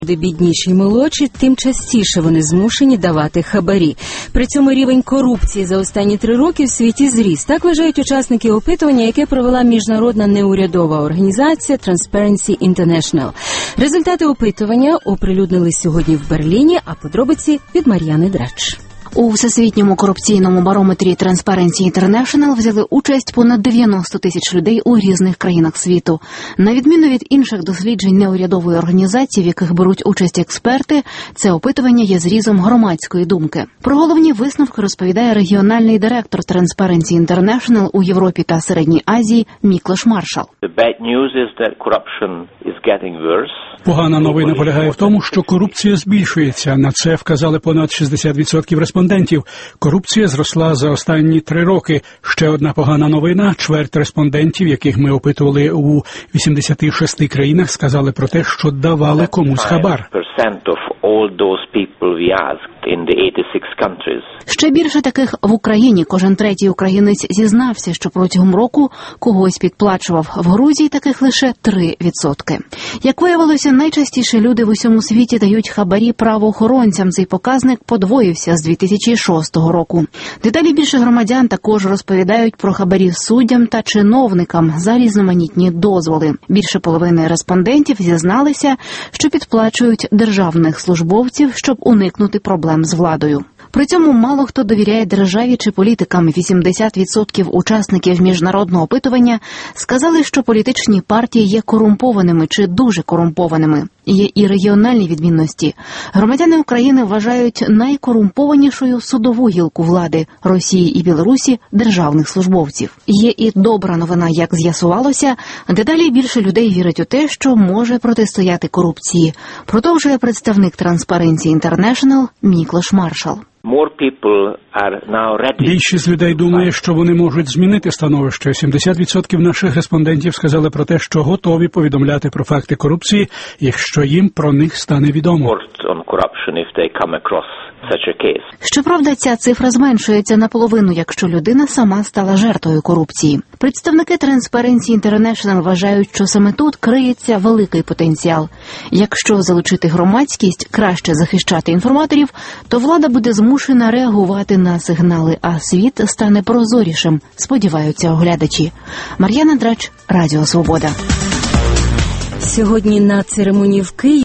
Де бідніші й молодші, тим частіше вони змушені давати хабарі. При цьому рівень корупції за останні 3 роки в світі зріс. Так вважають учасники опитування, яке провела міжнародна неурядова організація Transparency International. Результати опитування оприлюднили сьогодні в Берліні, а подробиці від Мар'яни Драч. У всесвітньому корупційному барометрі Transparency International взяли участь понад 90 тисяч людей у різних країнах світу. На відміну від інших досліджень неурядової організації, в яких беруть участь експерти, це опитування є зрізом громадської думки. Про головні висновки розповідає регіональний директор Transparency International у Європі та Середній Азії Міклош Маршал. Погана новина полягає в тому, що корупція збільшується. На це вказали понад 60% респондентів. Корупція зросла за останні 3 роки. Ще одна погана новина – чверть респондентів, яких ми опитували у 86 країнах, сказали про те, що давали комусь хабар. Ще більше таких в Україні. Кожен третій українець зізнався, що протягом року когось підплачував. В Грузії таких лише 3%. Як виявилося, найчастіше люди в усьому світі дають хабарі правоохоронцям. Цей показник подвоївся з 2006 року. Дедалі більше громадян також розповідають про хабарі суддям та чиновникам за різноманітні дозволи. Більше половини респондентів зізналися, що підплачують державних службовців, щоб уникнути проблем з владою. При цьому мало хто довіряє державі чи політикам. 80% учасників міжнародного опитування сказали, що політичні партії є корумпованими чи дуже корумпованими. Є і регіональні відмінності. Громадяни України вважають найкорумпованішою судову гілку влади – Росії і Білорусі – державних службовців. Є і добра новина, як з'ясувалося, дедалі більше людей вірить у те, що може протистояти корупції. Продовжує представник Transparency International Міклош Маршал. Більшість людей думає, що вони можуть змінити становище. 70% наших респондентів сказали про те, що готові повідомляти про факти корупції, якщо їм про них стане відомо. Щоправда, ця цифра зменшується наполовину, якщо людина сама стала жертвою корупції. Представники Transparency International вважають, що саме тут криється великий потенціал. Якщо залучити громадськість, краще захищати інформаторів, то влада буде змушена реагувати на сигнали, а світ стане прозорішим, сподіваються оглядачі. Мар'яна Драч, Радіо Свобода. Сьогодні на церемонії в Києві